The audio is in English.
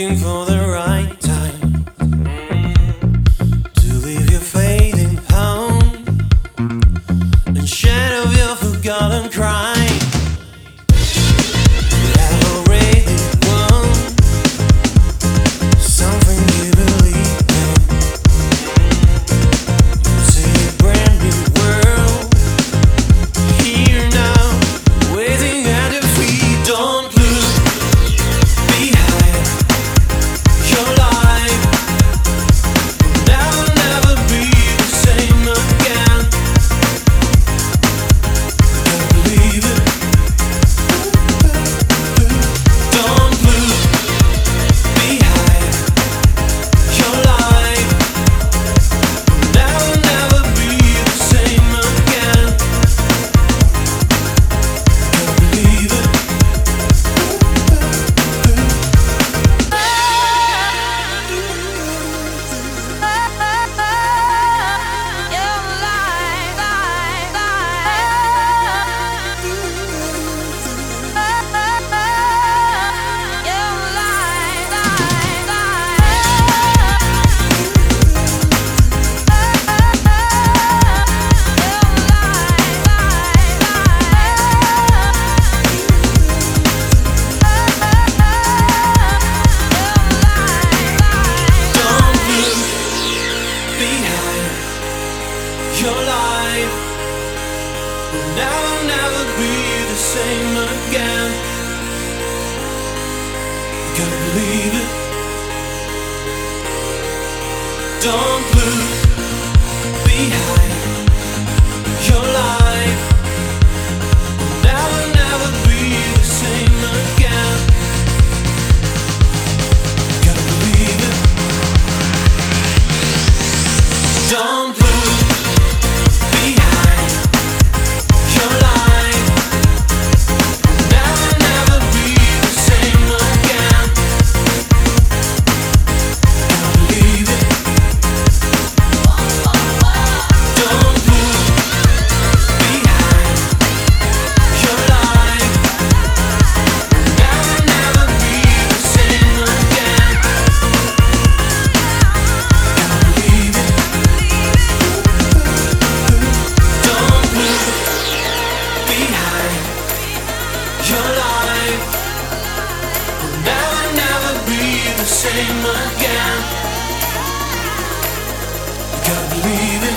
waiting for the right time to leave your fading home and shed of your forgotten crime. You have already won something you believe in. You see a brand new world here now, waiting at your feet. Don't look behind. Your life will never be the same again. Can't believe it. Don't look behind. Your life will never be the same again. Can't believe it. Your life will never be the same again. You gotta believe it. Don't look behind. Your life will never be the same again. You gotta believe it. Don't look behind. Your life will never be the same again. Gotta believe it. Don't look behind. Your life will never be the same again. Gotta believe it. Don't look behind. Your life will never be the same again. You gotta believe it.